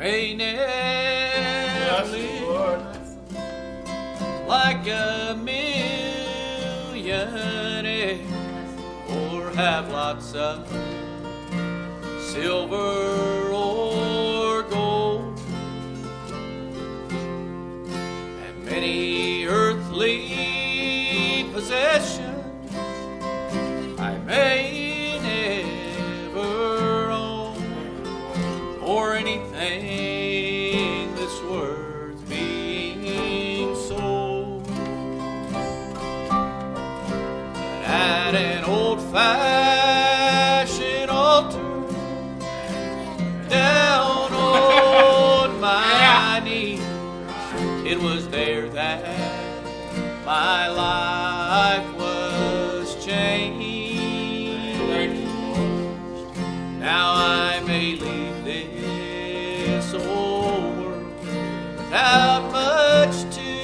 may never live like a millionaire or have lots of silver or gold and many earthly possessions I may never own, or anything that's worth being sold. But at an old-fashioned altar down on my knees, it was there that my life was changed. Now I may leave this old world without much to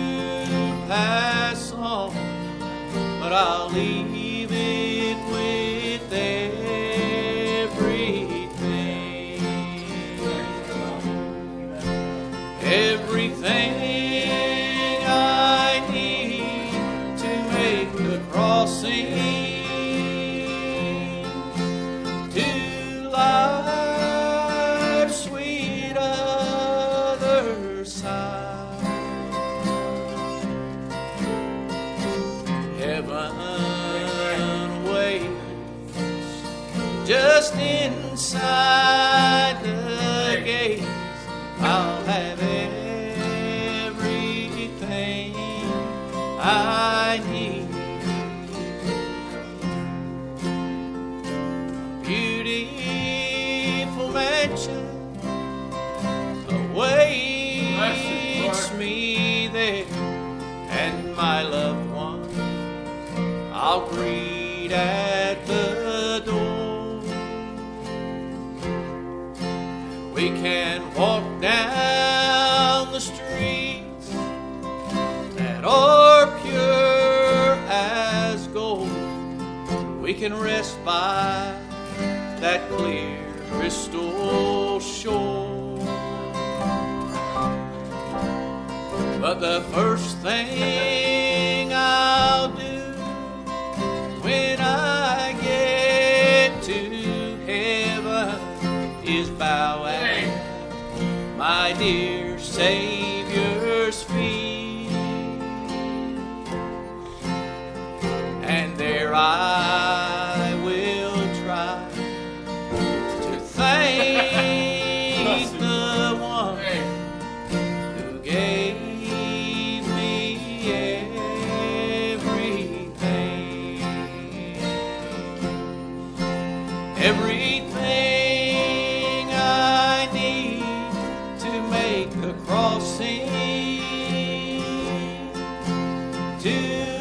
pass on, but I'll leave it with everything. Everything I need to make the crossing to life's sweet other side. Heaven waits just inside the gates. I'll have everything I need. Beautiful mansion awaits me there, and my loved one I'll greet at the door. We can walk down the streets that are pure as gold. We can rest by that clear crystal shore. But the first thing I'll do when I get to heaven is bow at my dear Savior's feet, and there I will try to thank the one who gave me everything. Everything I need to make a crossing to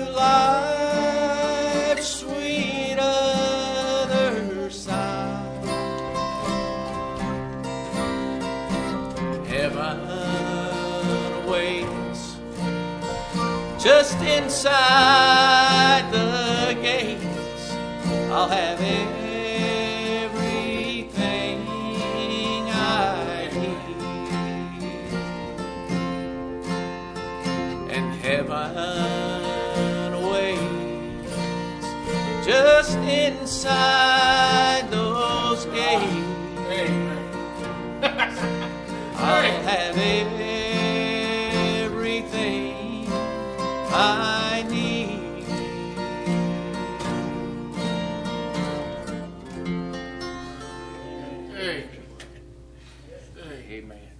life's sweet other side. Heaven waits just inside the gates. I'll have everything I need, and heaven waits just inside those gates. I'll have everything I